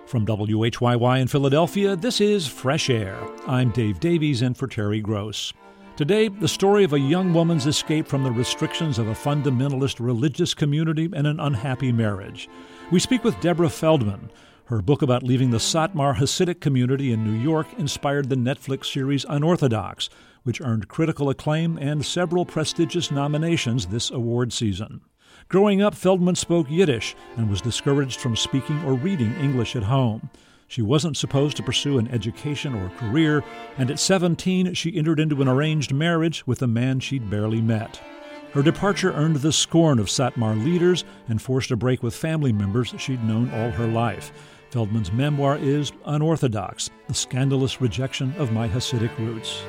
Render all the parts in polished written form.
From WHYY in Philadelphia, this is Fresh Air. I'm Dave Davies in for Terry Gross. Today, the story of a young woman's escape from the restrictions of a fundamentalist religious community and an unhappy marriage. We speak with Deborah Feldman. Her book about leaving the Satmar Hasidic community in New York inspired the Netflix series Unorthodox, which earned critical acclaim and several prestigious nominations this award season. Growing up, Feldman spoke Yiddish and was discouraged from speaking or reading English at home. She wasn't supposed to pursue an education or career, and at 17, she entered into an arranged marriage with a man she'd barely met. Her departure earned the scorn of Satmar leaders and forced a break with family members she'd known all her life. Feldman's memoir is Unorthodox, the scandalous rejection of my Hasidic roots.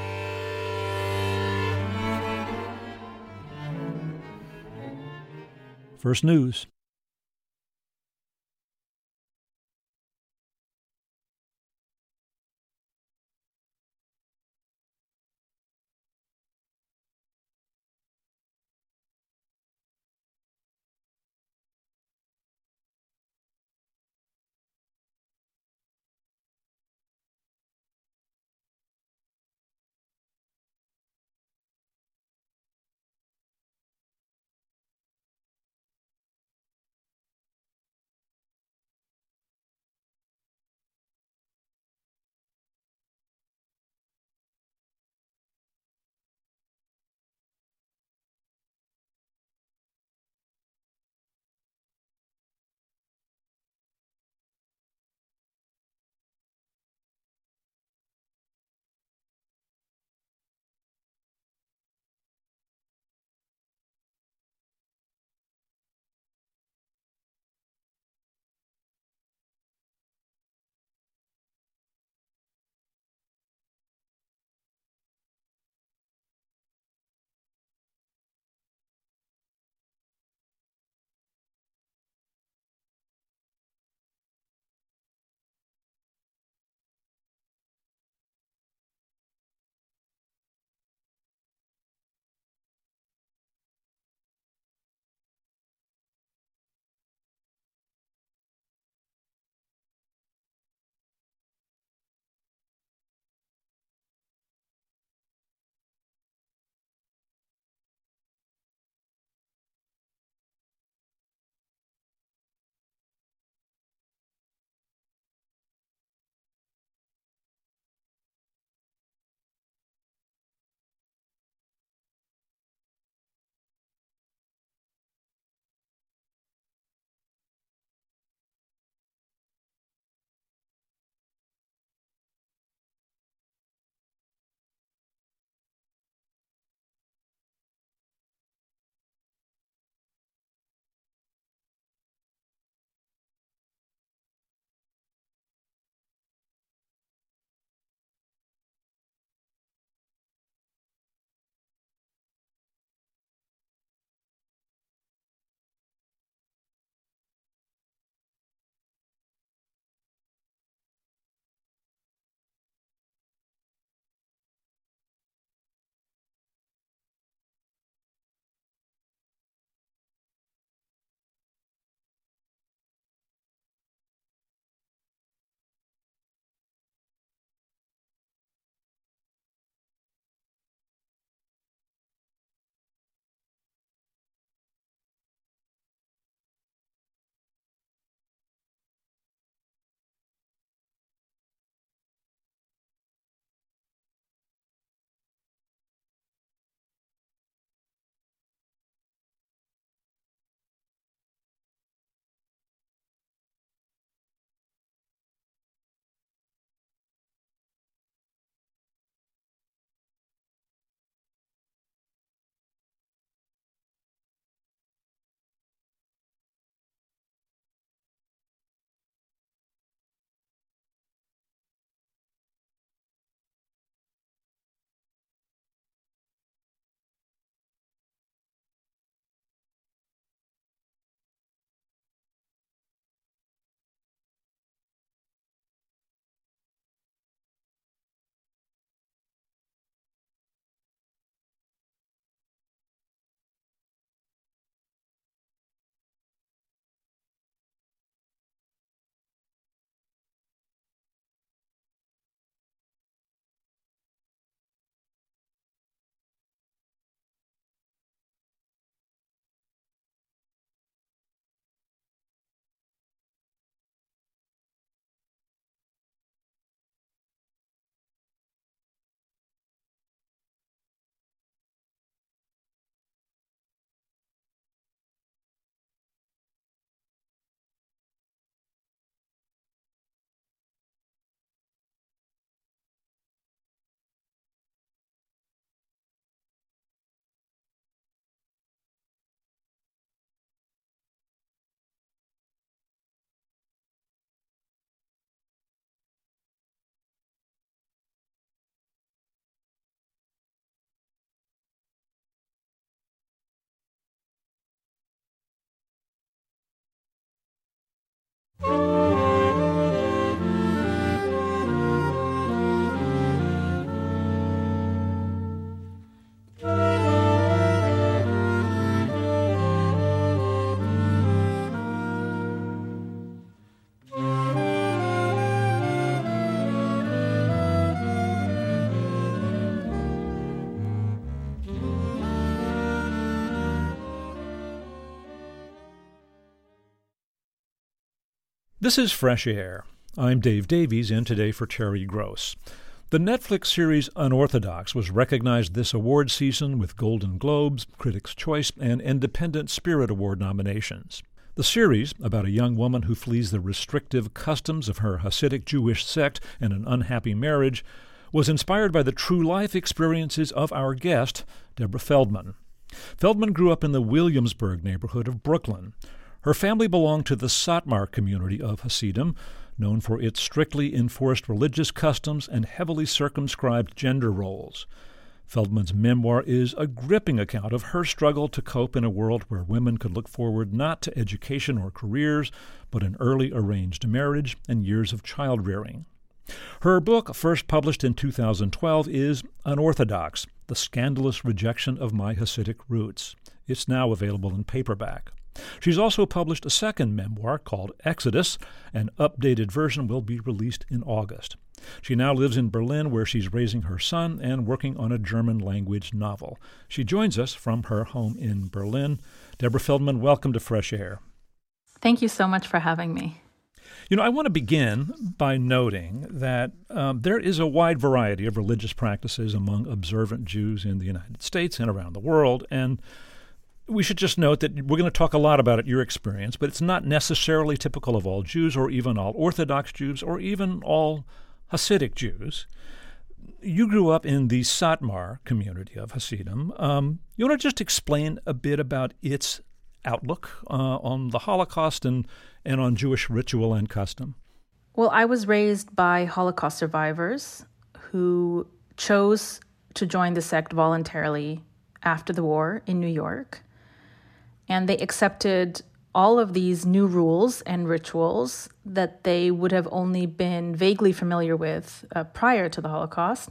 First News. This is Fresh Air. I'm Dave Davies, in today for Terry Gross. The Netflix series Unorthodox was recognized this award season with Golden Globes, Critics' Choice, and Independent Spirit Award nominations. The series, about a young woman who flees the restrictive customs of her Hasidic Jewish sect and an unhappy marriage, was inspired by the true life experiences of our guest, Deborah Feldman. Feldman grew up in the Williamsburg neighborhood of Brooklyn. Her family belonged to the Satmar community of Hasidim, known for its strictly enforced religious customs and heavily circumscribed gender roles. Feldman's memoir is a gripping account of her struggle to cope in a world where women could look forward not to education or careers, but an early arranged marriage and years of child-rearing. Her book, first published in 2012, is Unorthodox, The Scandalous Rejection of My Hasidic Roots. It's now available in paperback. She's also published a second memoir called Exodus. An updated version will be released in August. She now lives in Berlin, where she's raising her son and working on a German-language novel. She joins us from her home in Berlin. Deborah Feldman, welcome to Fresh Air. Thank you so much for having me. I want to begin by noting that there is a wide variety of religious practices among observant Jews in the United States and around the world, and we should just note that we're going to talk a lot about your experience, but it's not necessarily typical of all Jews or even all Orthodox Jews or even all Hasidic Jews. You grew up in the Satmar community of Hasidim. You want to just explain a bit about its outlook on the Holocaust and on Jewish ritual and custom? Well, I was raised by Holocaust survivors who chose to join the sect voluntarily after the war in New York. And they accepted all of these new rules and rituals that they would have only been vaguely familiar with prior to the Holocaust,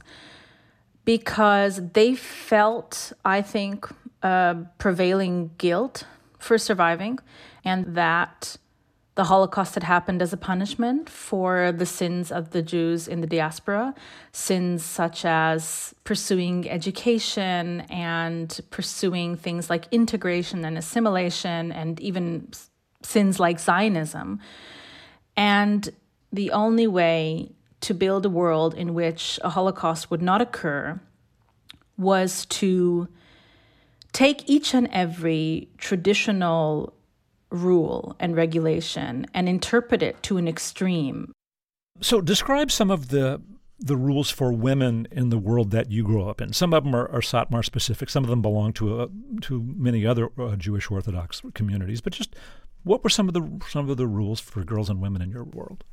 because they felt, I think, prevailing guilt for surviving, and that the Holocaust had happened as a punishment for the sins of the Jews in the diaspora, sins such as pursuing education and pursuing things like integration and assimilation, and even sins like Zionism. And the only way to build a world in which a Holocaust would not occur was to take each and every traditional rule and regulation and interpret it to an extreme. So describe some of the rules for women in the world that you grew up in. Some of them are Satmar specific. Some of them belong to many other Jewish Orthodox communities. But just what were some of the rules for girls and women in your world?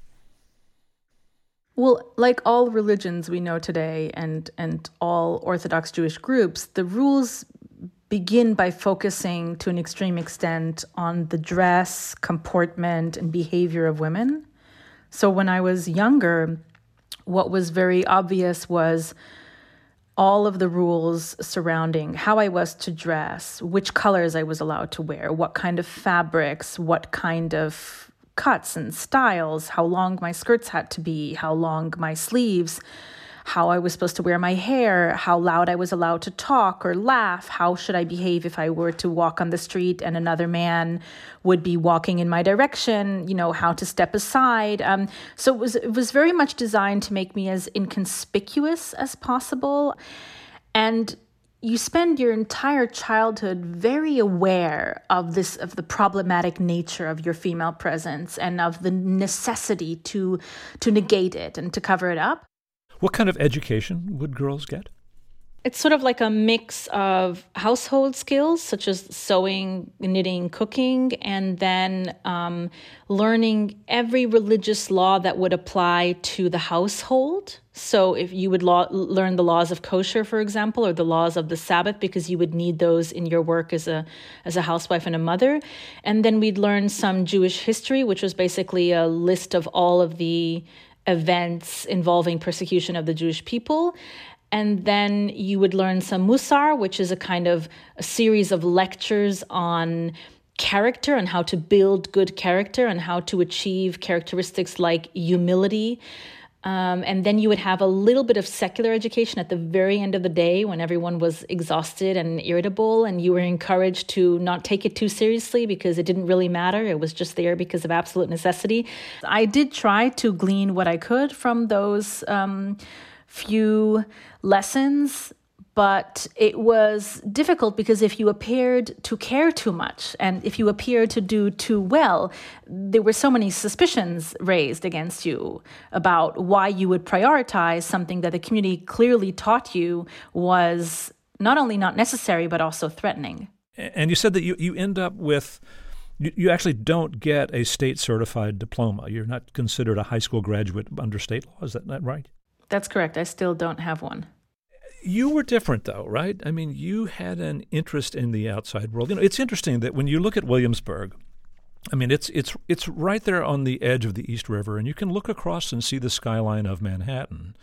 Well, like all religions we know today and all Orthodox Jewish groups, the rules begin by focusing to an extreme extent on the dress, comportment, and behavior of women. So when I was younger, what was very obvious was all of the rules surrounding how I was to dress, which colors I was allowed to wear, what kind of fabrics, what kind of cuts and styles, how long my skirts had to be, how long my sleeves, how I was supposed to wear my hair, how loud I was allowed to talk or laugh, how should I behave if I were to walk on the street and another man would be walking in my direction, how to step aside. So it was very much designed to make me as inconspicuous as possible. And you spend your entire childhood very aware of the problematic nature of your female presence and of the necessity to negate it and to cover it up. What kind of education would girls get? It's sort of like a mix of household skills, such as sewing, knitting, cooking, and then learning every religious law that would apply to the household. So if you would learn the laws of kosher, for example, or the laws of the Sabbath, because you would need those in your work as a housewife and a mother. And then we'd learn some Jewish history, which was basically a list of all of the events involving persecution of the Jewish people. And then you would learn some Musar, which is a series of lectures on character and how to build good character and how to achieve characteristics like humility. And then you would have a little bit of secular education at the very end of the day when everyone was exhausted and irritable, and you were encouraged to not take it too seriously because it didn't really matter. It was just there because of absolute necessity. I did try to glean what I could from those few lessons, but it was difficult because if you appeared to care too much and if you appeared to do too well, there were so many suspicions raised against you about why you would prioritize something that the community clearly taught you was not only not necessary, but also threatening. And you said that you end up with, you actually don't get a state-certified diploma. You're not considered a high school graduate under state law. Is that right? That's correct. I still don't have one. You were different, though, right? I mean, you had an interest in the outside world. You know, it's interesting that when you look at Williamsburg, I mean, it's right there on the edge of the East River, and you can look across and see the skyline of Manhattan.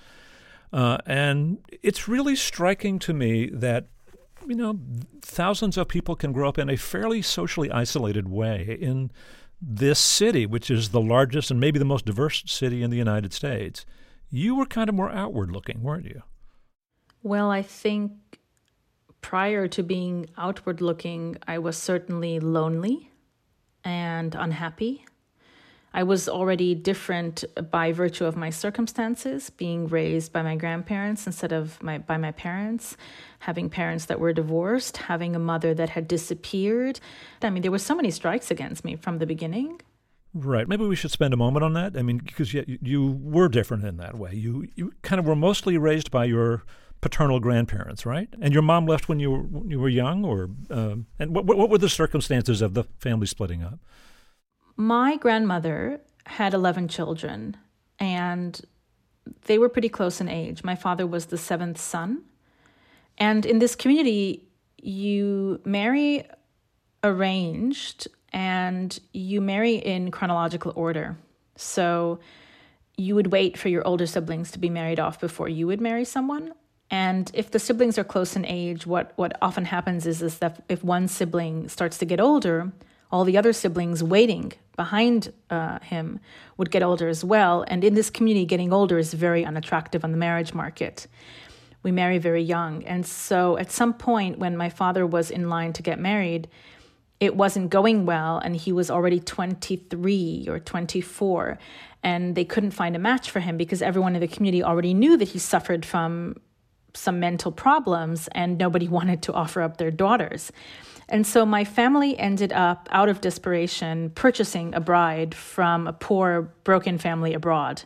And it's really striking to me that, you know, thousands of people can grow up in a fairly socially isolated way in this city, which is the largest and maybe the most diverse city in the United States. You were kind of more outward-looking, weren't you? Well, I think prior to being outward-looking, I was certainly lonely and unhappy. I was already different by virtue of my circumstances, being raised by my grandparents instead of by my parents, having parents that were divorced, having a mother that had disappeared. I mean, there were so many strikes against me from the beginning. Right. Maybe we should spend a moment on that. I mean, because you were different in that way. You kind of were mostly raised by your paternal grandparents, right? And your mom left when you were young, or and what were the circumstances of the family splitting up? My grandmother had 11 children, and they were pretty close in age. My father was the seventh son. And in this community, you marry arranged and you marry in chronological order. So you would wait for your older siblings to be married off before you would marry someone. And if the siblings are close in age, what often happens is that if one sibling starts to get older, all the other siblings waiting behind him would get older as well. And in this community, getting older is very unattractive on the marriage market. We marry very young. And so at some point when my father was in line to get married, it wasn't going well, and he was already 23 or 24, and they couldn't find a match for him because everyone in the community already knew that he suffered from some mental problems, and nobody wanted to offer up their daughters. And so my family ended up, out of desperation, purchasing a bride from a poor, broken family abroad.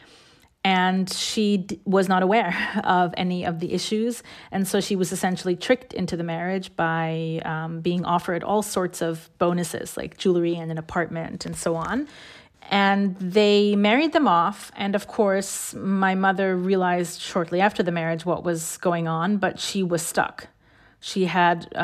And she was not aware of any of the issues. And so she was essentially tricked into the marriage by being offered all sorts of bonuses, like jewelry and an apartment and so on. And they married them off. And of course, my mother realized shortly after the marriage what was going on, but she was stuck. She had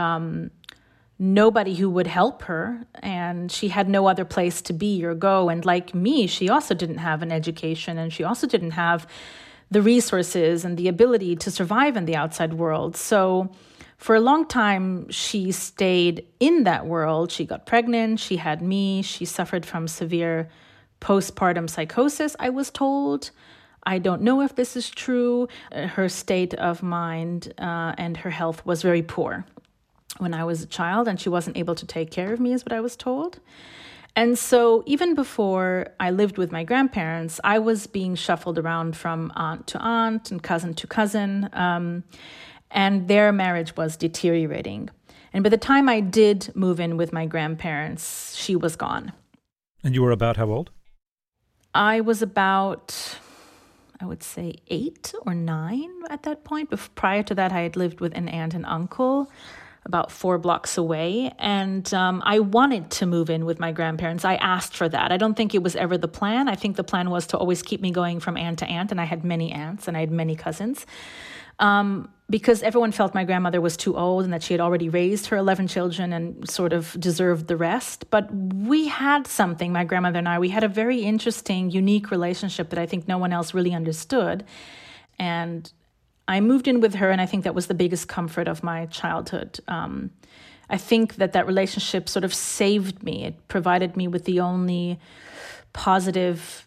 nobody who would help her, and she had no other place to be or go. And like me, she also didn't have an education, and she also didn't have the resources and the ability to survive in the outside world. So for a long time, she stayed in that world. She got pregnant, she had me, she suffered from severe postpartum psychosis, I was told. I don't know if this is true. Her state of mind and her health was very poor when I was a child, and she wasn't able to take care of me, is what I was told. And so even before I lived with my grandparents, I was being shuffled around from aunt to aunt and cousin to cousin, and their marriage was deteriorating. And by the time I did move in with my grandparents, she was gone. And you were about how old? I was about, I would say, 8 or 9 at that point. Prior to that, I had lived with an aunt and uncle about 4 blocks away. And I wanted to move in with my grandparents. I asked for that. I don't think it was ever the plan. I think the plan was to always keep me going from aunt to aunt. And I had many aunts and I had many cousins. Because everyone felt my grandmother was too old and that she had already raised her 11 children and sort of deserved the rest. But we had something, my grandmother and I, we had a very interesting, unique relationship that I think no one else really understood. And I moved in with her, and I think that was the biggest comfort of my childhood. I think that relationship sort of saved me. It provided me with the only positive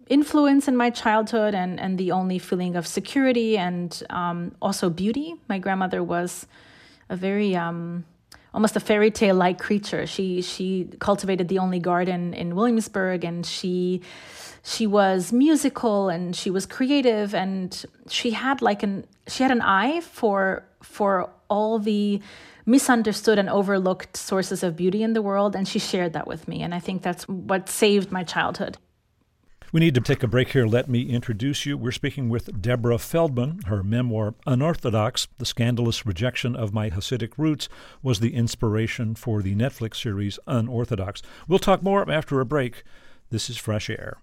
influence in my childhood and the only feeling of security and also beauty. My grandmother was a very almost a fairy tale-like creature. She cultivated the only garden in Williamsburg, and she was musical and she was creative, and she had an eye for all the misunderstood and overlooked sources of beauty in the world, and she shared that with me, and I think that's what saved my childhood. We need to take a break here. Let me introduce you. We're speaking with Deborah Feldman. Her memoir, Unorthodox, The Scandalous Rejection of My Hasidic Roots, was the inspiration for the Netflix series Unorthodox. We'll talk more after a break. This is Fresh Air.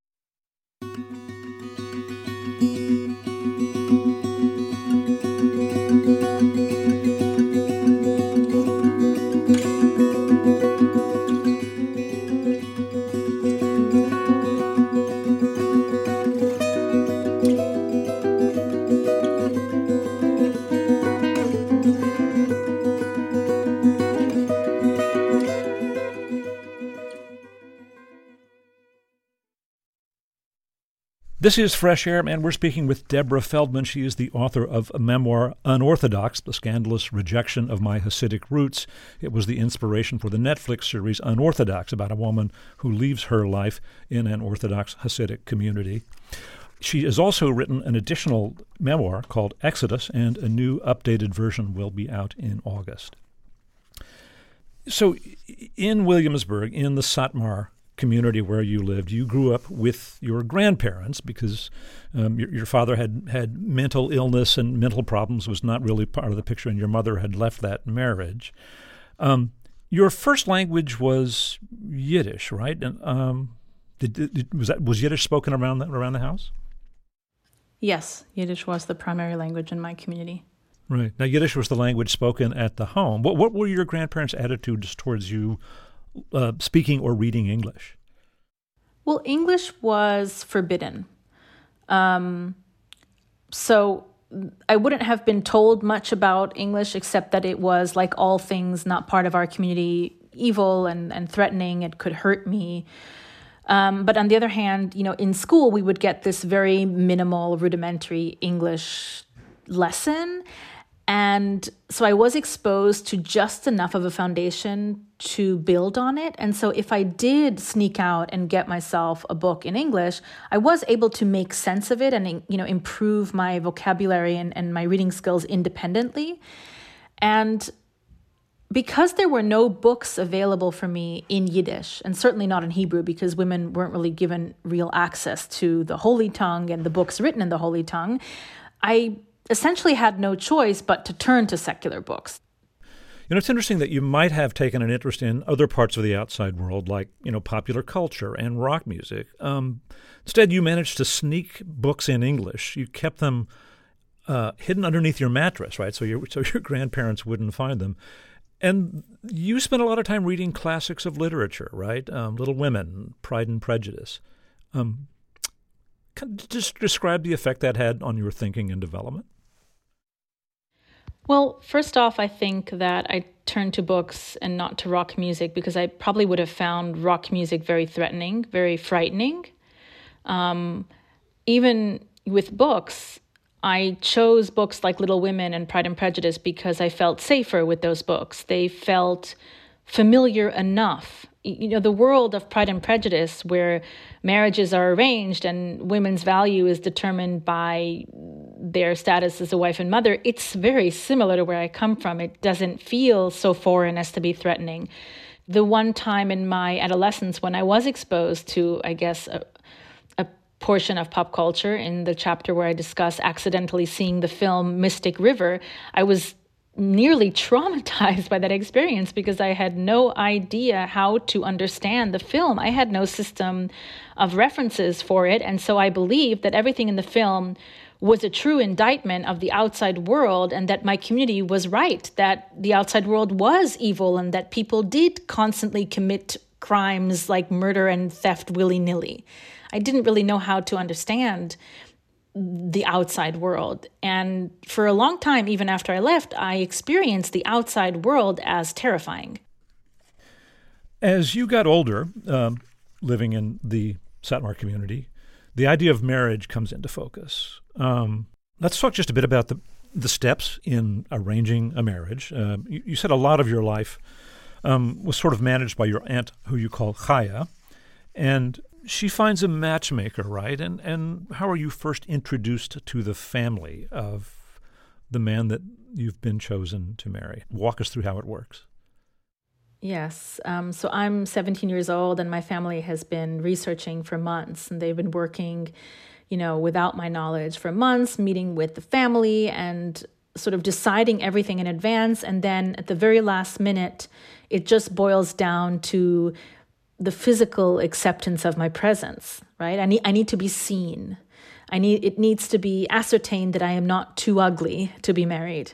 This is Fresh Air, and we're speaking with Deborah Feldman. She is the author of a memoir, Unorthodox, The Scandalous Rejection of My Hasidic Roots. It was the inspiration for the Netflix series Unorthodox, about a woman who leaves her life in an Orthodox Hasidic community. She has also written an additional memoir called Exodus, and a new updated version will be out in August. So in Williamsburg, in the Satmar community where you lived, you grew up with your grandparents because your father had mental illness and mental problems, was not really part of the picture, and your mother had left that marriage. Your first language was Yiddish, right? And was Yiddish spoken around the house? Yes, Yiddish was the primary language in my community. Right. Now, Yiddish was the language spoken at the home. What were your grandparents' attitudes towards you speaking or reading English? Well, English was forbidden. So I wouldn't have been told much about English except that it was, like all things not part of our community, evil and threatening. It could hurt me. But on the other hand, in school, we would get this very minimal, rudimentary English lesson. And so I was exposed to just enough of a foundation to build on it. And so if I did sneak out and get myself a book in English, I was able to make sense of it and, improve my vocabulary and my reading skills independently. And because there were no books available for me in Yiddish, and certainly not in Hebrew, because women weren't really given real access to the Holy Tongue and the books written in the Holy Tongue, I essentially had no choice but to turn to secular books. It's interesting that you might have taken an interest in other parts of the outside world, like, popular culture and rock music. Instead, you managed to sneak books in English. You kept them hidden underneath your mattress, right? So your grandparents wouldn't find them. And you spent a lot of time reading classics of literature, right? Little Women, Pride and Prejudice. Just describe the effect that had on your thinking and development. Well, first off, I think that I turned to books and not to rock music because I probably would have found rock music very threatening, very frightening. Even with books, I chose books like Little Women and Pride and Prejudice because I felt safer with those books. They felt familiar enough. The world of Pride and Prejudice, where marriages are arranged and women's value is determined by their status as a wife and mother, it's very similar to where I come from. It doesn't feel so foreign as to be threatening. The one time in my adolescence when I was exposed to, I guess, a portion of pop culture in the chapter where I discuss accidentally seeing the film Mystic River, I was nearly traumatized by that experience because I had no idea how to understand the film. I had no system of references for it. And so I believed that everything in the film was a true indictment of the outside world and that my community was right, that the outside world was evil and that people did constantly commit crimes like murder and theft willy-nilly. I didn't really know how to understand the outside world. And for a long time, even after I left, I experienced the outside world as terrifying. As you got older, living in the Satmar community, the idea of marriage comes into focus. Let's talk just a bit about the steps in arranging a marriage. You said a lot of your life was sort of managed by your aunt, who you call Chaya, and she finds a matchmaker, right? And how are you first introduced to the family of the man that you've been chosen to marry? Walk us through how it works. Yes. So I'm 17 years old, and my family has been researching for months, and they've been working, without my knowledge for months, meeting with the family and sort of deciding everything in advance. And then at the very last minute, it just boils down to the physical acceptance of my presence, right? I need to be seen. It needs to be ascertained that I am not too ugly to be married.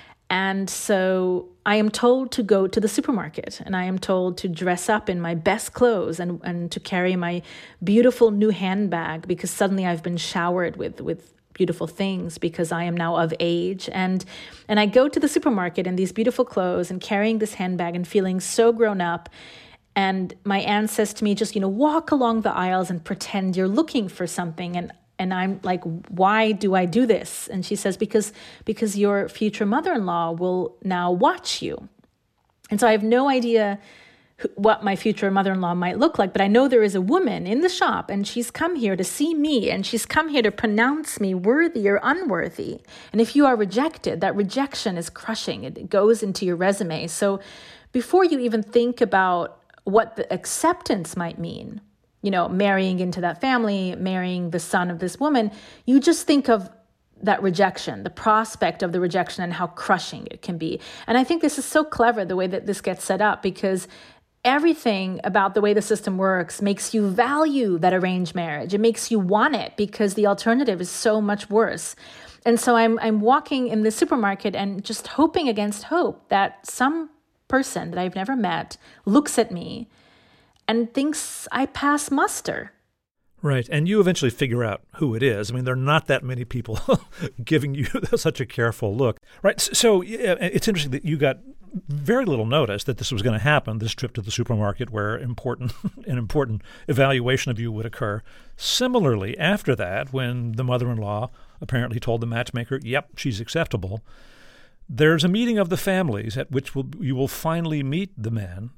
And so I am told to go to the supermarket, and I am told to dress up in my best clothes and to carry my beautiful new handbag, because suddenly I've been showered with beautiful things because I am now of age. And I go to the supermarket in these beautiful clothes and carrying this handbag and feeling so grown up. And my aunt says to me, just, walk along the aisles and pretend you're looking for something. And I'm like, why do I do this? And she says, because your future mother-in-law will now watch you. And so I have no idea what my future mother-in-law might look like, but I know there is a woman in the shop, and she's come here to see me, and she's come here to pronounce me worthy or unworthy. And if you are rejected, that rejection is crushing. It goes into your resume. So before you even think about what the acceptance might mean, marrying into that family, marrying the son of this woman, you just think of that rejection, the prospect of the rejection, and how crushing it can be. And I think this is so clever, the way that this gets set up, because everything about the way the system works makes you value that arranged marriage. It makes you want it because the alternative is so much worse. And so I'm walking in the supermarket and just hoping against hope that some person that I've never met looks at me and thinks I pass muster. Right. And you eventually figure out who it is. I mean, there are not that many people giving you such a careful look. Right. So it's interesting that you got very little notice that this was going to happen, this trip to the supermarket where an important evaluation of you would occur. Similarly, after that, when the mother-in-law apparently told the matchmaker, yep, she's acceptable, there's a meeting of the families at which you will finally meet the man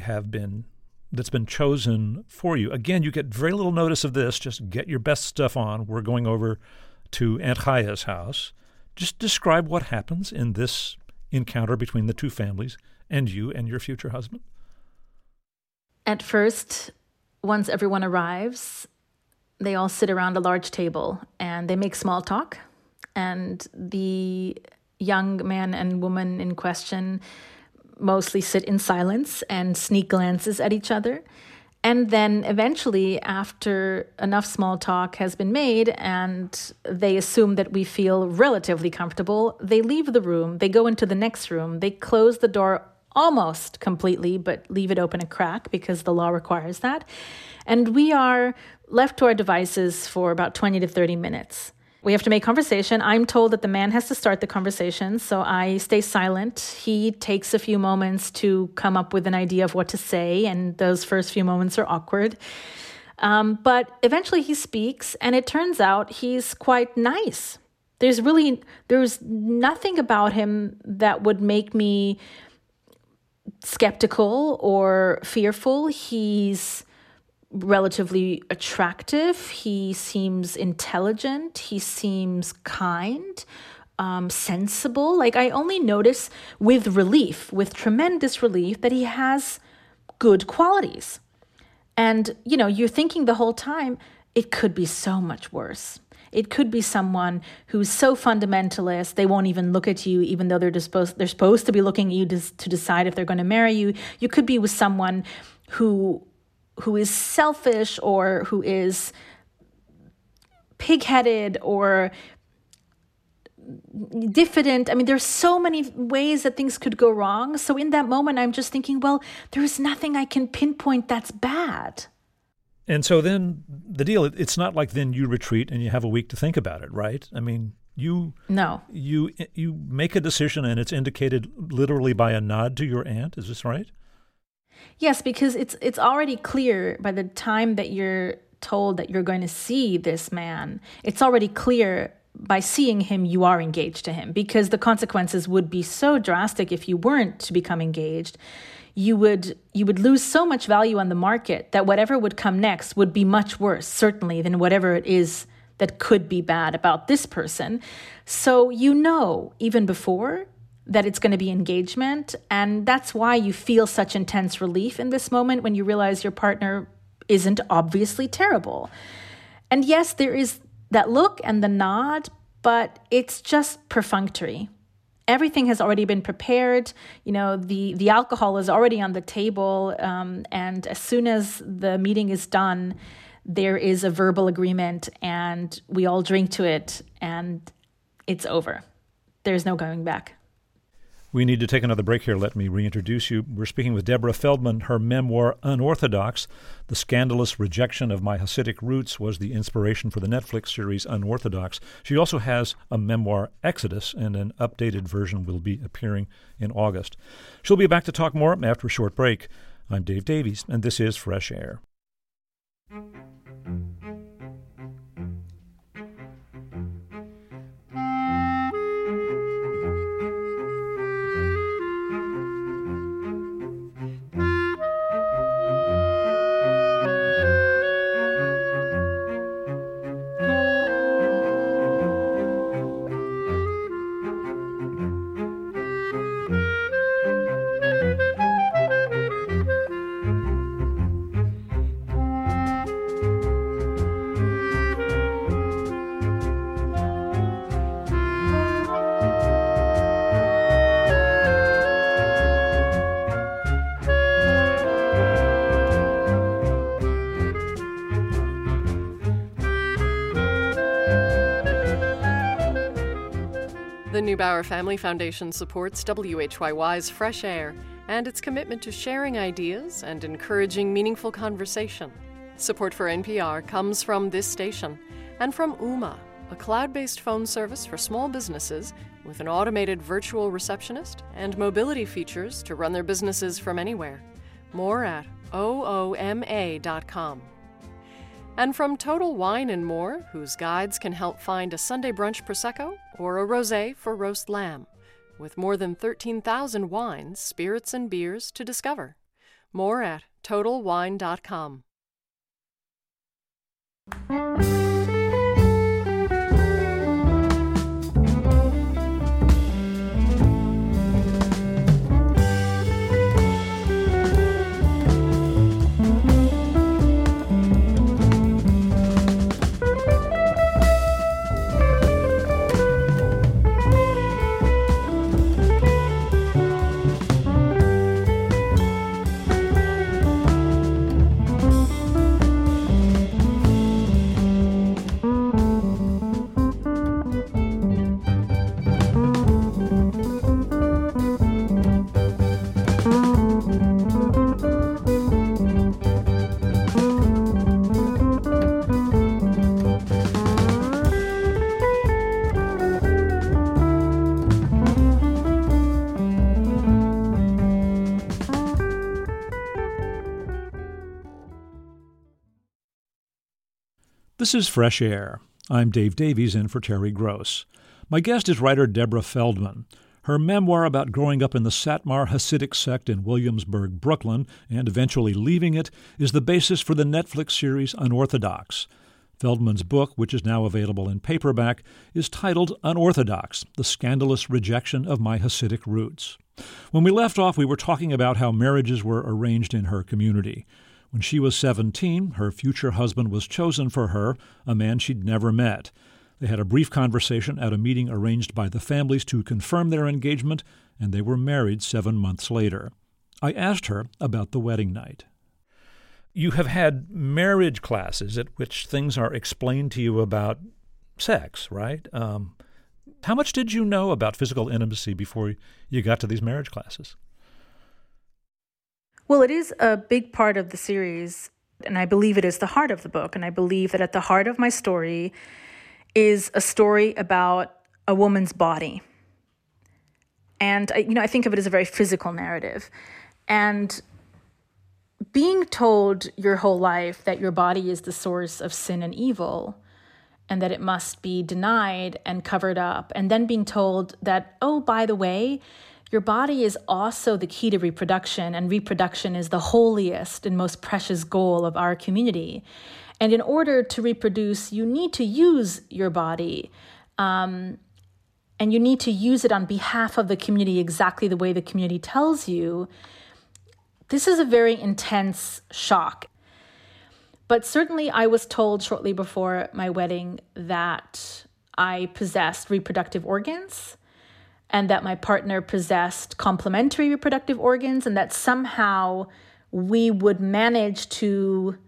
that's been chosen for you. Again, you get very little notice of this. Just get your best stuff on. We're going over to Aunt Chaya's house. Just describe what happens in this encounter between the two families and you and your future husband. At first, once everyone arrives, they all sit around a large table and they make small talk. And the young man and woman in question mostly sit in silence and sneak glances at each other. And then eventually, after enough small talk has been made and they assume that we feel relatively comfortable, they leave the room, they go into the next room, they close the door almost completely, but leave it open a crack because the law requires that. And we are left to our devices for about 20 to 30 minutes. We have to make conversation. I'm told that the man has to start the conversation, so I stay silent. He takes a few moments to come up with an idea of what to say, and those first few moments are awkward. But eventually he speaks, and it turns out he's quite nice. There's nothing about him that would make me skeptical or fearful. He's relatively attractive. He seems intelligent. He seems kind, sensible. Like, I only notice with tremendous relief, that he has good qualities. And, you're thinking the whole time, it could be so much worse. It could be someone who's so fundamentalist, they won't even look at you, even though they're supposed to be looking at you to decide if they're going to marry you. You could be with someone who is selfish or who is pig-headed or diffident. I mean, there's so many ways that things could go wrong. So in that moment, I'm just thinking, well, there's nothing I can pinpoint that's bad. And so then the deal, it's not like then you retreat and you have a week to think about it, right? I mean, you make a decision and it's indicated literally by a nod to your aunt. Is this right? Yes, because it's already clear by the time that you're told that you're going to see this man, it's already clear by seeing him, you are engaged to him, because the consequences would be so drastic if you weren't to become engaged. You would lose so much value on the market that whatever would come next would be much worse, certainly, than whatever it is that could be bad about this person. So you know, even before, that it's going to be engagement. And that's why you feel such intense relief in this moment when you realize your partner isn't obviously terrible. And yes, there is that look and the nod, but it's just perfunctory. Everything has already been prepared. You know, the alcohol is already on the table. And as soon as the meeting is done, there is a verbal agreement and we all drink to it and it's over. There's no going back. We need to take another break here. Let me reintroduce you. We're speaking with Deborah Feldman. Her memoir, Unorthodox, The Scandalous Rejection of My Hasidic Roots, was the inspiration for the Netflix series Unorthodox. She also has a memoir, Exodus, and an updated version will be appearing in August. She'll be back to talk more after a short break. I'm Dave Davies, and this is Fresh Air. The Neubauer Family Foundation supports WHYY's Fresh Air and its commitment to sharing ideas and encouraging meaningful conversation. Support for NPR comes from this station and from Ooma, a cloud-based phone service for small businesses with an automated virtual receptionist and mobility features to run their businesses from anywhere. More at ooma.com. And from Total Wine & More, whose guides can help find a Sunday brunch Prosecco or a rosé for roast lamb, with more than 13,000 wines, spirits, and beers to discover. More at TotalWine.com. This is Fresh Air. I'm Dave Davies in for Terry Gross. My guest is writer Deborah Feldman. Her memoir about growing up in the Satmar Hasidic sect in Williamsburg, Brooklyn, and eventually leaving it, is the basis for the Netflix series Unorthodox. Feldman's book, which is now available in paperback, is titled Unorthodox, The Scandalous Rejection of My Hasidic Roots. When we left off, we were talking about how marriages were arranged in her community. When she was 17, her future husband was chosen for her, a man she'd never met. They had a brief conversation at a meeting arranged by the families to confirm their engagement, and they were married 7 months later. I asked her about the wedding night. You have had marriage classes at which things are explained to you about sex, right? How much did you know about physical intimacy before you got to these marriage classes? Well, it is a big part of the series, and I believe it is the heart of the book. And I believe that at the heart of my story is a story about a woman's body. And I think of it as a very physical narrative. And being told your whole life that your body is the source of sin and evil and that it must be denied and covered up, and then being told that, oh, by the way, your body is also the key to reproduction, and reproduction is the holiest and most precious goal of our community. And in order to reproduce, you need to use your body, and you need to use it on behalf of the community exactly the way the community tells you. This is a very intense shock. But certainly I was told shortly before my wedding that I possessed reproductive organs and that my partner possessed complementary reproductive organs, and that somehow we would manage to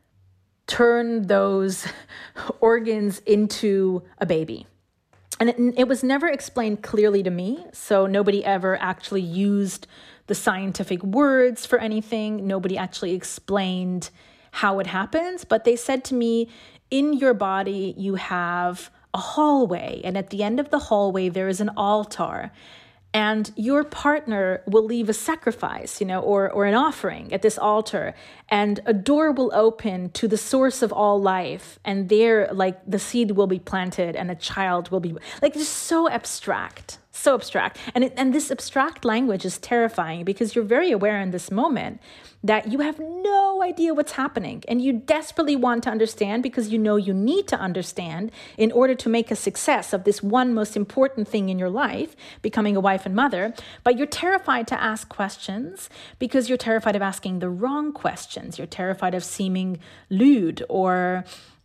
turn those organs into a baby. And it was never explained clearly to me, so nobody ever actually used the scientific words for anything. Nobody actually explained how it happens, but they said to me, in your body, you have a hallway, and at the end of the hallway, there is an altar, and your partner will leave a sacrifice, or an offering at this altar, and a door will open to the source of all life, and there, like, the seed will be planted, and a child will be, like, just so abstract. And this abstract language is terrifying because you're very aware in this moment that you have no idea what's happening, and you desperately want to understand because you know you need to understand in order to make a success of this one most important thing in your life, becoming a wife and mother. But you're terrified to ask questions because you're terrified of asking the wrong questions. You're terrified of seeming lewd or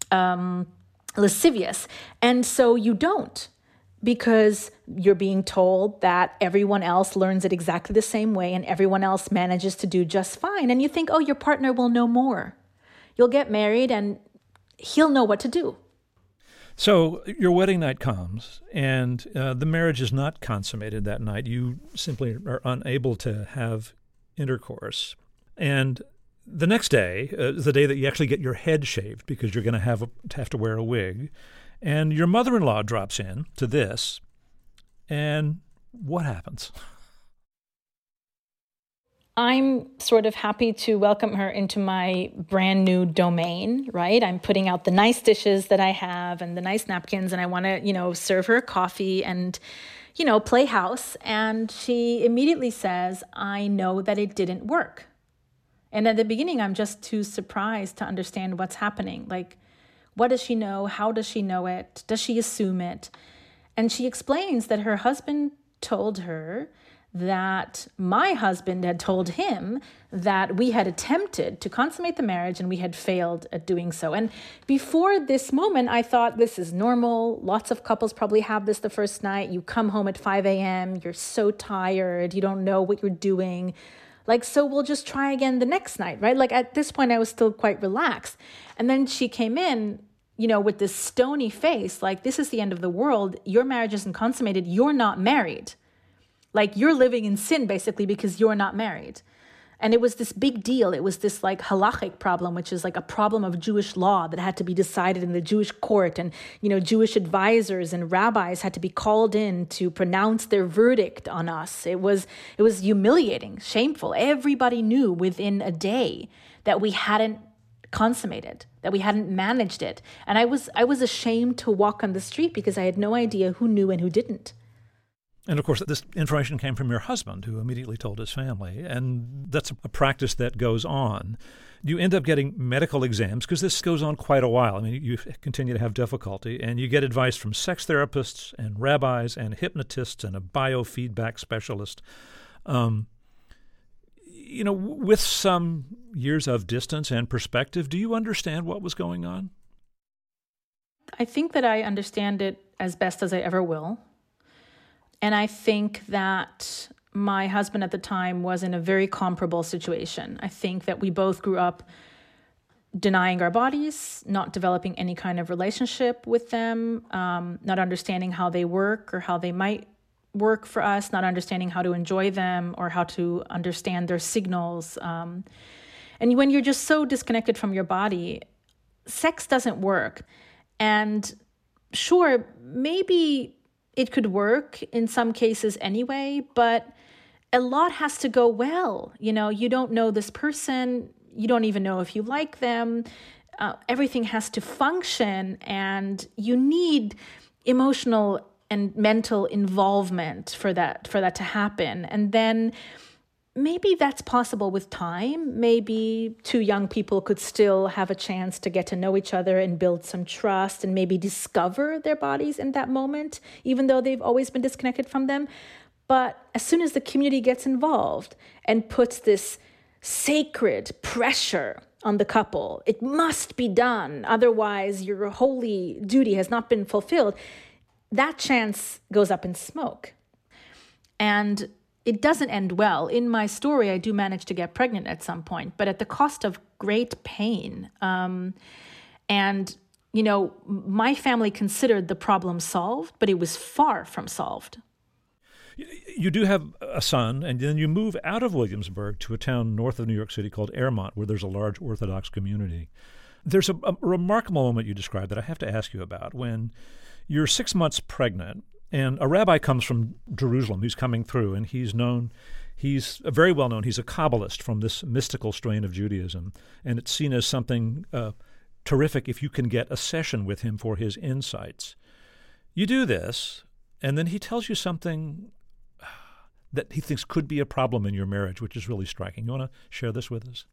lascivious. And so you don't, because you're being told that everyone else learns it exactly the same way and everyone else manages to do just fine. And you think, oh, your partner will know more. You'll get married and he'll know what to do. So your wedding night comes and the marriage is not consummated that night. You simply are unable to have intercourse. And the next day is the day that you actually get your head shaved because you're going to have to wear a wig. And your mother-in-law drops in to this, and what happens? I'm sort of happy to welcome her into my brand new domain, right? I'm putting out the nice dishes that I have and the nice napkins, and I want to, serve her coffee and, play house. And she immediately says, I know that it didn't work. And at the beginning, I'm just too surprised to understand what's happening. Like, what does she know? How does she know it? Does she assume it? And she explains that her husband told her that my husband had told him that we had attempted to consummate the marriage and we had failed at doing so. And before this moment, I thought this is normal. Lots of couples probably have this the first night. You come home at 5 a.m. You're so tired. You don't know what you're doing. So we'll just try again the next night, right? At this point, I was still quite relaxed. And then she came in, with this stony face, this is the end of the world. Your marriage isn't consummated. You're not married. You're living in sin, basically, because you're not married. And it was this big deal. It was this halachic problem, which is a problem of Jewish law that had to be decided in the Jewish court. And, Jewish advisors and rabbis had to be called in to pronounce their verdict on us. It was humiliating, shameful. Everybody knew within a day that we hadn't consummated, that we hadn't managed it. And I was ashamed to walk on the street because I had no idea who knew and who didn't. And of course, this information came from your husband, who immediately told his family. And that's a practice that goes on. You end up getting medical exams because this goes on quite a while. I mean, you continue to have difficulty, and you get advice from sex therapists and rabbis and hypnotists and a biofeedback specialist. With some years of distance and perspective, do you understand what was going on? I think that I understand it as best as I ever will. And I think that my husband at the time was in a very comparable situation. I think that we both grew up denying our bodies, not developing any kind of relationship with them, not understanding how they work or how they might work for us, not understanding how to enjoy them or how to understand their signals. And when you're just so disconnected from your body, sex doesn't work. And sure, maybe it could work in some cases anyway, but a lot has to go well. You don't know this person. you don't even know if you like them. Everything has to function, and you need emotional and mental involvement for that to happen. And then maybe that's possible with time. Maybe two young people could still have a chance to get to know each other and build some trust and maybe discover their bodies in that moment, even though they've always been disconnected from them. But as soon as the community gets involved and puts this sacred pressure on the couple, it must be done, otherwise your holy duty has not been fulfilled, that chance goes up in smoke. And it doesn't end well. In my story, I do manage to get pregnant at some point, but at the cost of great pain. And, my family considered the problem solved, but it was far from solved. You do have a son, and then you move out of Williamsburg to a town north of New York City called Airmont, where there's a large Orthodox community. There's a remarkable moment you described that I have to ask you about when you're 6 months pregnant, and a rabbi comes from Jerusalem. He's coming through, and he's very well known. He's a Kabbalist from this mystical strain of Judaism, and it's seen as something terrific if you can get a session with him for his insights. You do this, and then he tells you something that he thinks could be a problem in your marriage, which is really striking. You want to share this with us?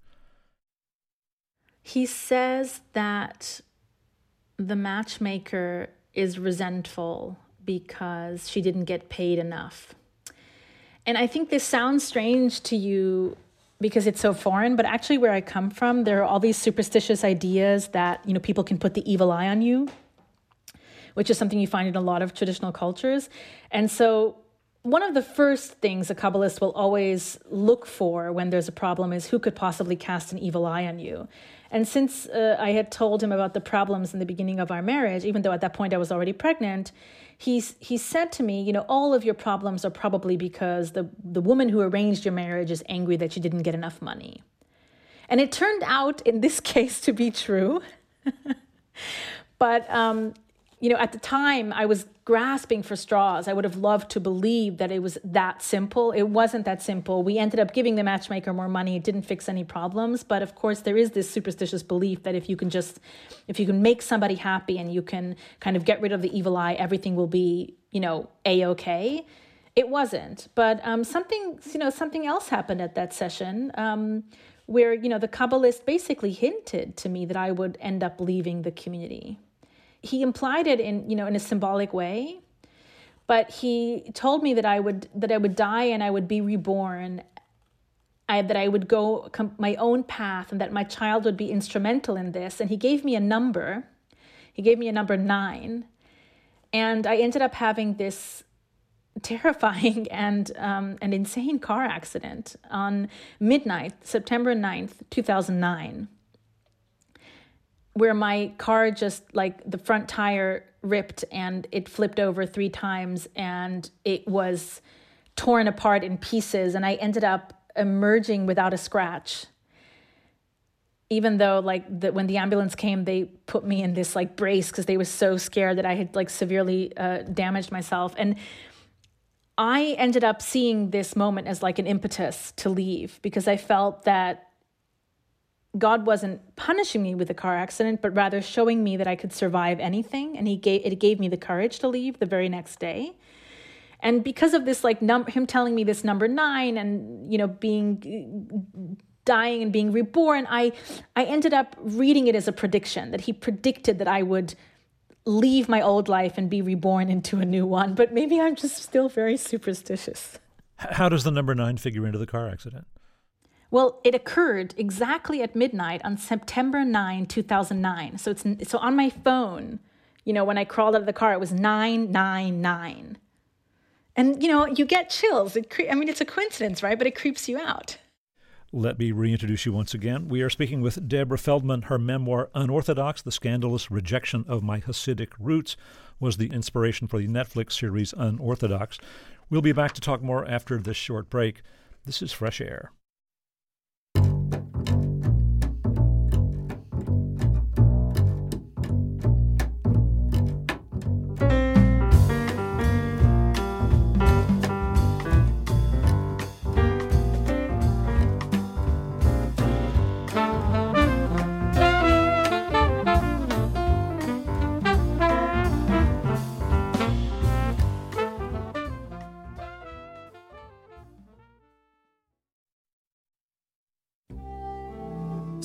He says that the matchmaker is resentful because she didn't get paid enough. And I think this sounds strange to you because it's so foreign, but actually where I come from, there are all these superstitious ideas that, people can put the evil eye on you, which is something you find in a lot of traditional cultures. And so one of the first things a Kabbalist will always look for when there's a problem is who could possibly cast an evil eye on you. And since I had told him about the problems in the beginning of our marriage, even though at that point I was already pregnant, he said to me, all of your problems are probably because the woman who arranged your marriage is angry that you didn't get enough money. And it turned out in this case to be true. But at the time, I was grasping for straws. I would have loved to believe that it was that simple. It wasn't that simple. We ended up giving the matchmaker more money. It didn't fix any problems. But of course, there is this superstitious belief that if you can make somebody happy and you can kind of get rid of the evil eye, everything will be, A-okay. It wasn't. But something else happened at that session where, the Kabbalist basically hinted to me that I would end up leaving the community. He implied it in a symbolic way, but he told me that I would die and I would be reborn, that I would go my own path and that my child would be instrumental in this. And he gave me a number. He gave me a number 9. And I ended up having this terrifying and an insane car accident on midnight, September 9th, 2009. Where my car just the front tire ripped and it flipped over 3 times and it was torn apart in pieces. And I ended up emerging without a scratch. Even though when the ambulance came, they put me in this brace because they were so scared that I had severely damaged myself. And I ended up seeing this moment as an impetus to leave because I felt that God wasn't punishing me with a car accident, but rather showing me that I could survive anything. And it gave me the courage to leave the very next day. And because of this, him telling me this number 9 and, dying and being reborn, I ended up reading it as a prediction, that he predicted that I would leave my old life and be reborn into a new one. But maybe I'm just still very superstitious. How does the number 9 figure into the car accident? Well, it occurred exactly at midnight on September 9, 2009. So on my phone, when I crawled out of the car, it was 999. And, you get chills. It's a coincidence, right? But it creeps you out. Let me reintroduce you once again. We are speaking with Deborah Feldman. Her memoir, Unorthodox, The Scandalous Rejection of My Hasidic Roots, was the inspiration for the Netflix series Unorthodox. We'll be back to talk more after this short break. This is Fresh Air.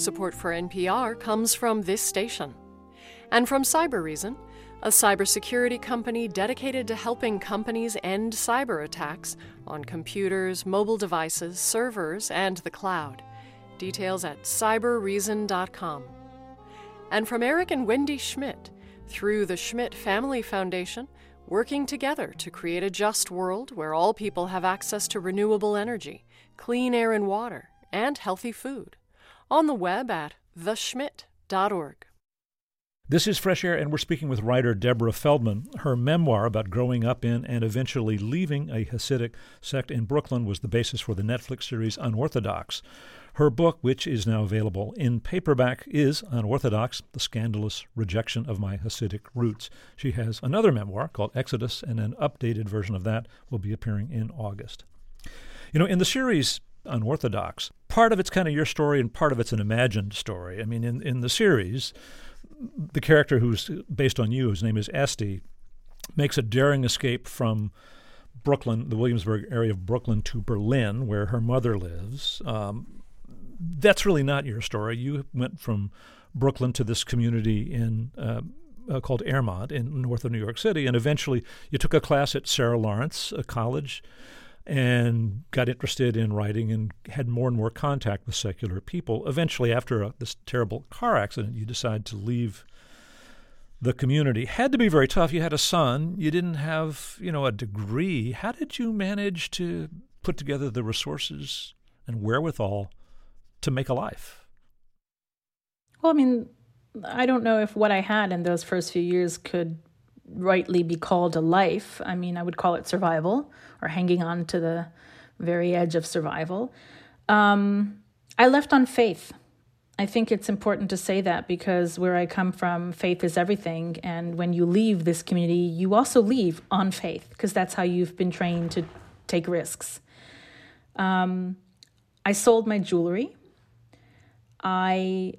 Support for NPR comes from this station. And from Cybereason, a cybersecurity company dedicated to helping companies end cyber attacks on computers, mobile devices, servers, and the cloud. Details at cybereason.com. And from Eric and Wendy Schmidt, through the Schmidt Family Foundation, working together to create a just world where all people have access to renewable energy, clean air and water, and healthy food. On the web at theschmidt.org. This is Fresh Air, and we're speaking with writer Deborah Feldman. Her memoir about growing up in and eventually leaving a Hasidic sect in Brooklyn was the basis for the Netflix series Unorthodox. Her book, which is now available in paperback, is Unorthodox, The Scandalous Rejection of My Hasidic Roots. She has another memoir called Exodus, and an updated version of that will be appearing in August. You know, in the series Unorthodox, part of it's kind of your story and part of it's an imagined story. I mean, in the series, the character who's based on you, whose name is Esty, makes a daring escape from Brooklyn, the Williamsburg area of Brooklyn, to Berlin, where her mother lives. That's really not your story. You went from Brooklyn to this community in called Airmont in north of New York City, and eventually you took a class at Sarah Lawrence College and got interested in writing and had more and more contact with secular people. Eventually, after this terrible car accident, you decided to leave the community. Had to be very tough. You had a son. You didn't have, a degree. How did you manage to put together the resources and wherewithal to make a life? Well, I mean, I don't know if what I had in those first few years could rightly be called a life. I mean, I would call it survival or hanging on to the very edge of survival. I left on faith. I think it's important to say that because where I come from, faith is everything. And when you leave this community, you also leave on faith because that's how you've been trained to take risks. I sold my jewelry. I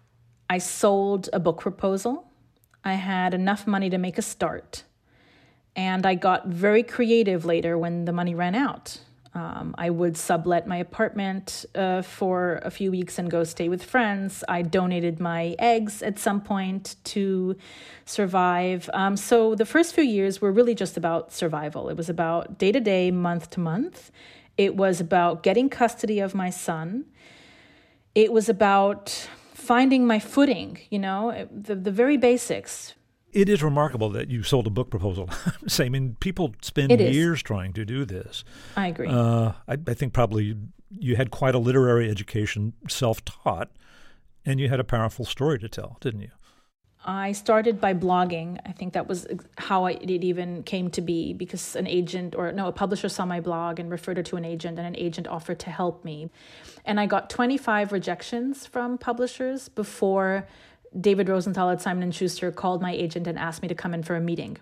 sold a book proposal. I had enough money to make a start. And I got very creative later when the money ran out. I would sublet my apartment for a few weeks and go stay with friends. I donated my eggs at some point to survive. So the first few years were really just about survival. It was about day to day, month to month. It was about getting custody of my son. It was about finding my footing, the very basics. It is remarkable that you sold a book proposal. I mean, people spend years trying to do this. I agree. I think probably you had quite a literary education, self-taught, and you had a powerful story to tell, didn't you? I started by blogging. I think that was how it even came to be because a publisher saw my blog and referred it to an agent, and an agent offered to help me. And I got 25 rejections from publishers before David Rosenthal at Simon & Schuster called my agent and asked me to come in for a meeting.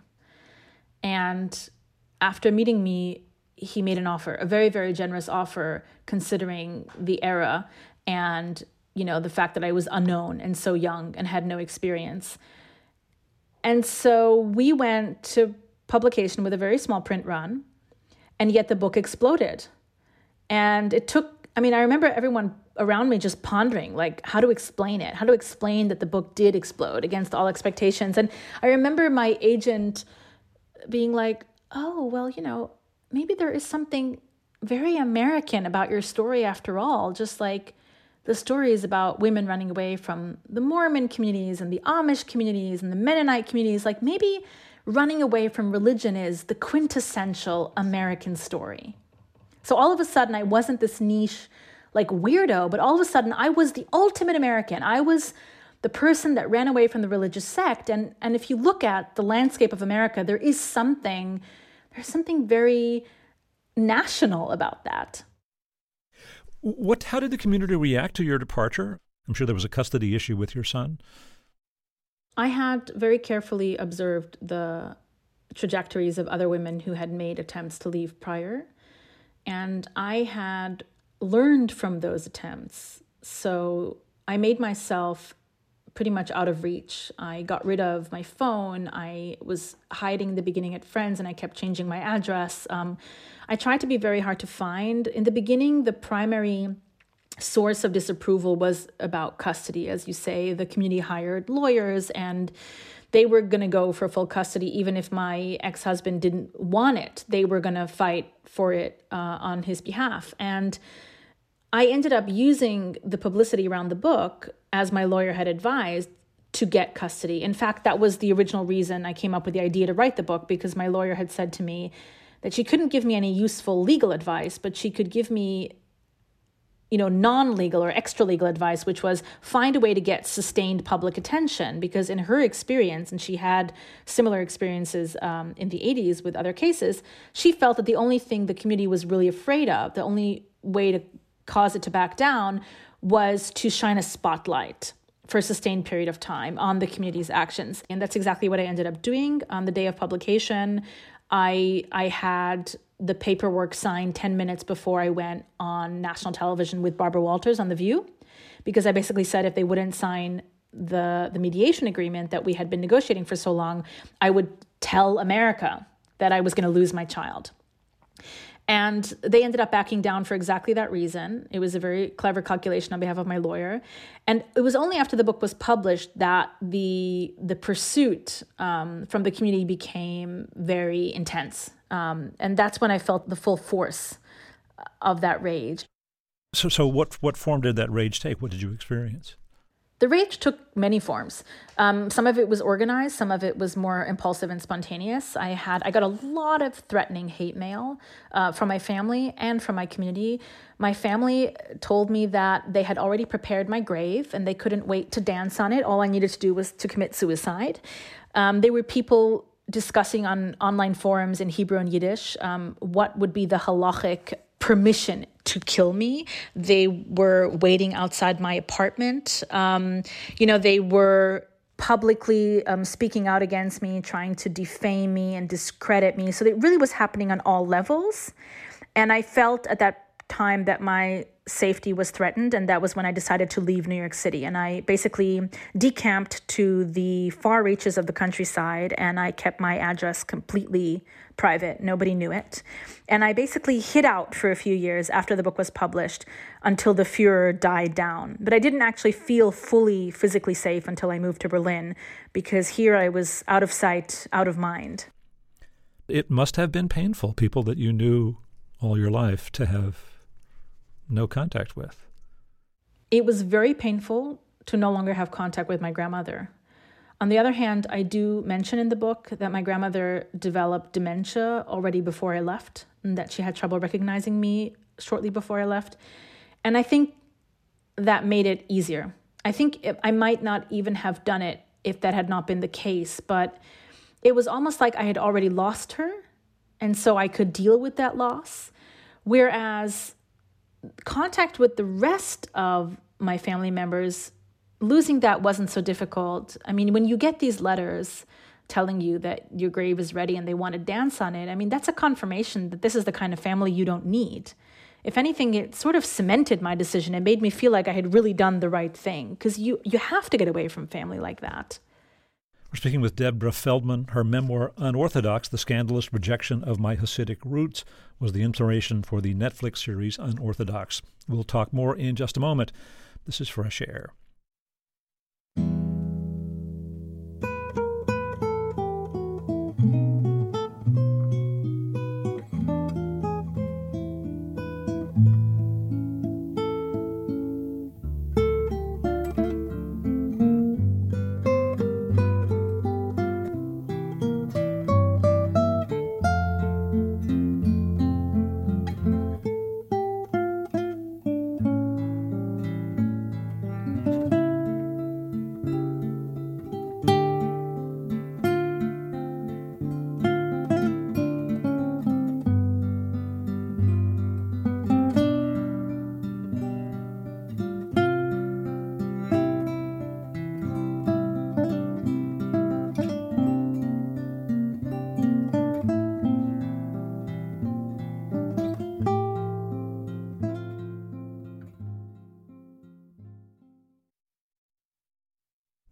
And after meeting me, he made an offer, a very, very generous offer, considering the era and the fact that I was unknown and so young and had no experience. And so we went to publication with a very small print run, and yet the book exploded. And it took, I remember everyone around me just pondering, how to explain it, how to explain that the book did explode against all expectations. And I remember my agent being like, oh, well, maybe there is something very American about your story after all, just like the story is about women running away from the Mormon communities and the Amish communities and the Mennonite communities. Like maybe running away from religion is the quintessential American story. So all of a sudden, I wasn't this niche weirdo, but all of a sudden, I was the ultimate American. I was the person that ran away from the religious sect. And if you look at the landscape of America, there's something very national about that. How did the community react to your departure? I'm sure there was a custody issue with your son. I had very carefully observed the trajectories of other women who had made attempts to leave prior, and I had learned from those attempts. So I made myself pretty much out of reach. I got rid of my phone. I was hiding in the beginning at friends, and I kept changing my address. I tried to be very hard to find. In the beginning, the primary source of disapproval was about custody. As you say, the community hired lawyers and they were going to go for full custody. Even if my ex-husband didn't want it, they were going to fight for it on his behalf. And I ended up using the publicity around the book, as my lawyer had advised, to get custody. In fact, that was the original reason I came up with the idea to write the book, because my lawyer had said to me that she couldn't give me any useful legal advice, but she could give me non-legal or extra-legal advice, which was find a way to get sustained public attention. Because in her experience, and she had similar experiences in the 80s with other cases, she felt that the only thing the community was really afraid of, the only way to cause it to back down, was to shine a spotlight for a sustained period of time on the community's actions. And that's exactly what I ended up doing. On the day of publication, I had the paperwork signed 10 minutes before I went on national television with Barbara Walters on The View, because I basically said if they wouldn't sign the mediation agreement that we had been negotiating for so long, I would tell America that I was going to lose my child. And they ended up backing down for exactly that reason. It was a very clever calculation on behalf of my lawyer. And it was only after the book was published that the pursuit from the community became very intense. And that's when I felt the full force of that rage. So what form did that rage take? What did you experience? The rage took many forms. Some of it was organized. Some of it was more impulsive and spontaneous. I got a lot of threatening hate mail from my family and from my community. My family told me that they had already prepared my grave and they couldn't wait to dance on it. All I needed to do was to commit suicide. There were people discussing on online forums in Hebrew and Yiddish what would be the halachic permission to kill me. They were waiting outside my apartment. They were publicly speaking out against me, trying to defame me and discredit me. So it really was happening on all levels. And I felt at that time that my safety was threatened, and that was when I decided to leave New York City. And I basically decamped to the far reaches of the countryside, and I kept my address completely private. Nobody knew it. And I basically hid out for a few years after the book was published until the furor died down. But I didn't actually feel fully physically safe until I moved to Berlin, because here I was out of sight, out of mind. It must have been painful, people that you knew all your life, to have no contact with. It was very painful to no longer have contact with my grandmother. On the other hand, I do mention in the book that my grandmother developed dementia already before I left, and that she had trouble recognizing me shortly before I left. And I think that made it easier. I think I might not even have done it if that had not been the case, but it was almost like I had already lost her, and so I could deal with that loss. Whereas contact with the rest of my family members, losing that wasn't so difficult. I mean, when you get these letters telling you that your grave is ready and they want to dance on it, I mean, that's a confirmation that this is the kind of family you don't need. If anything, it sort of cemented my decision. It made me feel like I had really done the right thing, because you have to get away from family like that. We're speaking with Deborah Feldman. Her memoir, Unorthodox, The Scandalous Rejection of My Hasidic Roots, was the inspiration for the Netflix series Unorthodox. We'll talk more in just a moment. This is Fresh Air.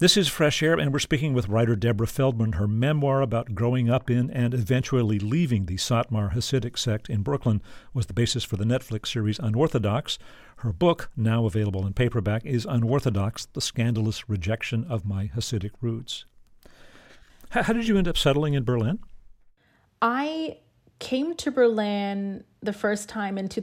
This is Fresh Air, and we're speaking with writer Deborah Feldman. Her memoir about growing up in and eventually leaving the Satmar Hasidic sect in Brooklyn was the basis for the Netflix series Unorthodox. Her book, now available in paperback, is Unorthodox, The Scandalous Rejection of My Hasidic Roots. How did you end up settling in Berlin? I came to Berlin the first time in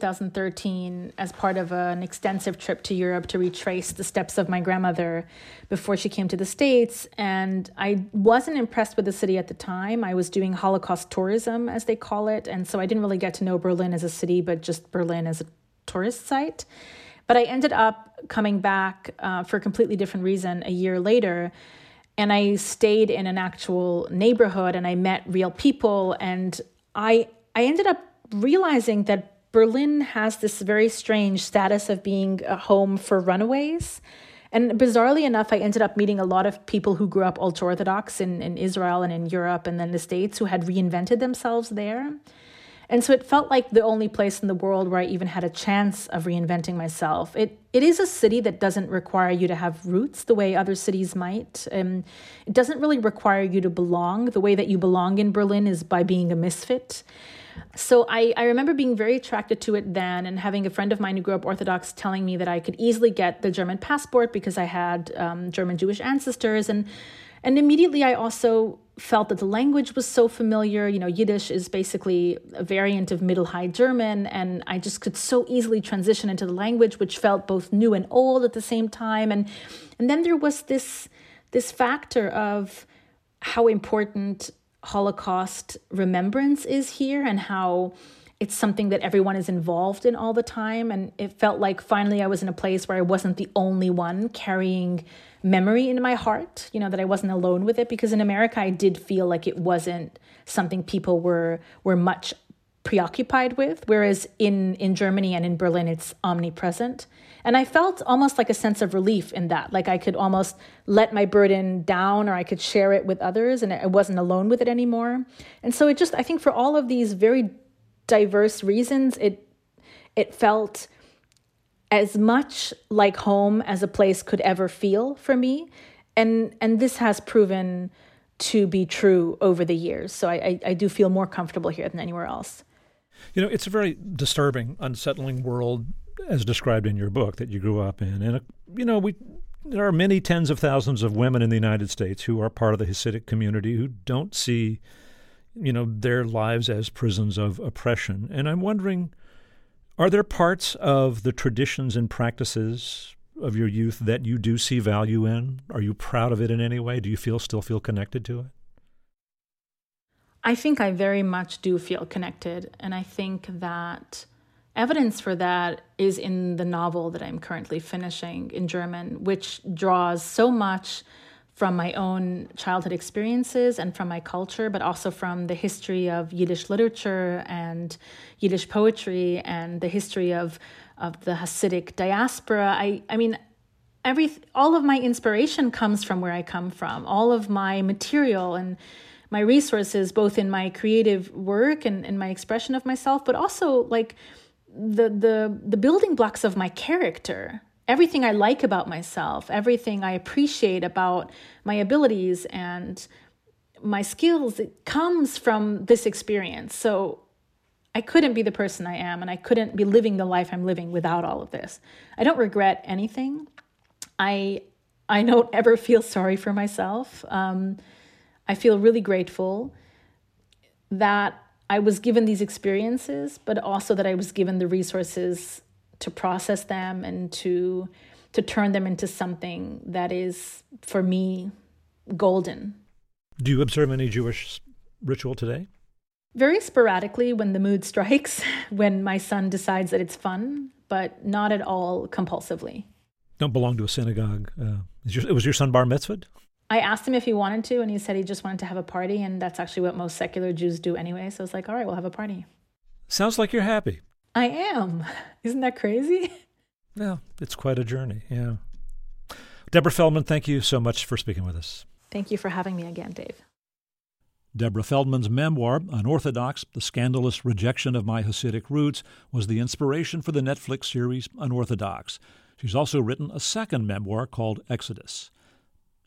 2013 as part of an extensive trip to Europe to retrace the steps of my grandmother before she came to the States. And I wasn't impressed with the city at the time. I was doing Holocaust tourism, as they call it. And so I didn't really get to know Berlin as a city, but just Berlin as a tourist site. But I ended up coming back for a completely different reason a year later. And I stayed in an actual neighborhood and I met real people. And I ended up realizing that Berlin has this very strange status of being a home for runaways. And bizarrely enough, I ended up meeting a lot of people who grew up ultra-Orthodox in Israel and in Europe and then the States who had reinvented themselves there. And so it felt like the only place in the world where I even had a chance of reinventing myself. It is a city that doesn't require you to have roots the way other cities might. It doesn't really require you to belong. The way that you belong in Berlin is by being a misfit. So I remember being very attracted to it then and having a friend of mine who grew up Orthodox telling me that I could easily get the German passport because I had German Jewish ancestors. And immediately I also felt that the language was so familiar. You know, Yiddish is basically a variant of Middle High German, and I just could so easily transition into the language, which felt both new and old at the same time. And then there was this factor of how important Holocaust remembrance is here and how it's something that everyone is involved in all the time. And it felt like finally I was in a place where I wasn't the only one carrying memory in my heart, you know, that I wasn't alone with it. Because in America, I did feel like it wasn't something people were much preoccupied with, whereas in Germany and in Berlin, it's omnipresent. And I felt almost like a sense of relief in that, like I could almost let my burden down or I could share it with others and I wasn't alone with it anymore. And so I think for all of these very diverse reasons, it felt as much like home as a place could ever feel for me. And this has proven to be true over the years. So I do feel more comfortable here than anywhere else. You know, it's a very disturbing, unsettling world, as described in your book, that you grew up in. And, there are many tens of thousands of women in the United States who are part of the Hasidic community who don't see, their lives as prisons of oppression. And I'm wondering, are there parts of the traditions and practices of your youth that you do see value in? Are you proud of it in any way? Do you still feel connected to it? I think I very much do feel connected. And I think that evidence for that is in the novel that I'm currently finishing in German, which draws so much from my own childhood experiences and from my culture, but also from the history of Yiddish literature and Yiddish poetry and the history of the Hasidic diaspora. I mean, all of my inspiration comes from where I come from. All of my material and my resources, both in my creative work and in my expression of myself, but also like the building blocks of my character. Everything I like about myself, everything I appreciate about my abilities and my skills, it comes from this experience. So I couldn't be the person I am, and I couldn't be living the life I'm living without all of this. I don't regret anything. I don't ever feel sorry for myself. I feel really grateful that I was given these experiences, but also that I was given the resources to process them and to turn them into something that is, for me, golden. Do you observe any Jewish ritual today? Very sporadically when the mood strikes, when my son decides that it's fun, but not at all compulsively. Don't belong to a synagogue. Was your son bar mitzvahed? I asked him if he wanted to, and he said he just wanted to have a party, and that's actually what most secular Jews do anyway. So I was like, all right, we'll have a party. Sounds like you're happy. I am. Isn't that crazy? Well, it's quite a journey, yeah. Deborah Feldman, thank you so much for speaking with us. Thank you for having me again, Dave. Deborah Feldman's memoir, Unorthodox, The Scandalous Rejection of My Hasidic Roots, was the inspiration for the Netflix series Unorthodox. She's also written a second memoir called Exodus.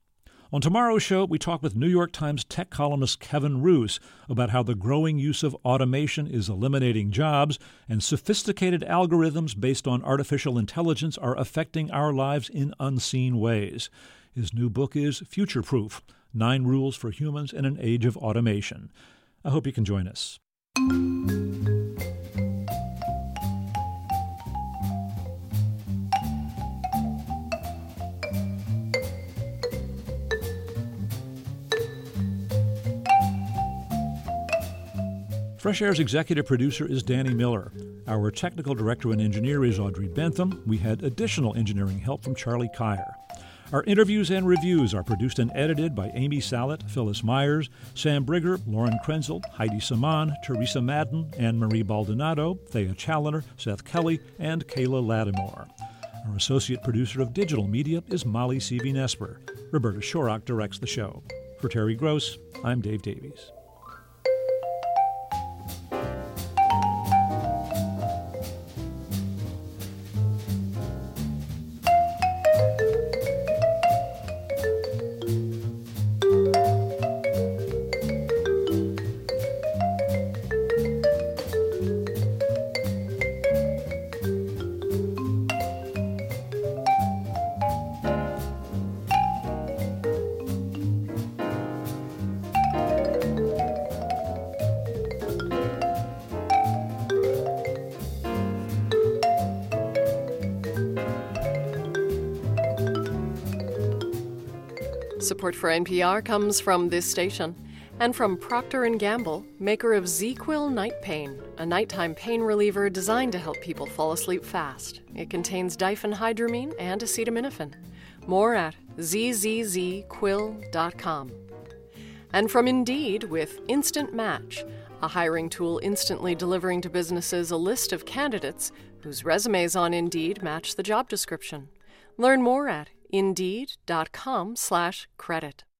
On tomorrow's show, we talk with New York Times tech columnist Kevin Roose about how the growing use of automation is eliminating jobs and sophisticated algorithms based on artificial intelligence are affecting our lives in unseen ways. His new book is Future Proof: 9 Rules for Humans in an Age of Automation. I hope you can join us. Fresh Air's executive producer is Danny Miller. Our technical director and engineer is Audrey Bentham. We had additional engineering help from Charlie Kyer. Our interviews and reviews are produced and edited by Amy Salet, Phyllis Myers, Sam Brigger, Lauren Krenzel, Heidi Saman, Teresa Madden, Anne-Marie Baldonado, Thea Challoner, Seth Kelly, and Kayla Lattimore. Our associate producer of digital media is Molly Seavy-Nesper. Roberta Shorrock directs the show. For Terry Gross, I'm Dave Davies. Support for NPR comes from this station and from Procter & Gamble, maker of ZzzQuil Night Pain, a nighttime pain reliever designed to help people fall asleep fast. It contains diphenhydramine and acetaminophen. More at zzzquil.com. And from Indeed with Instant Match, a hiring tool instantly delivering to businesses a list of candidates whose resumes on Indeed match the job description. Learn more at Indeed.com/credit.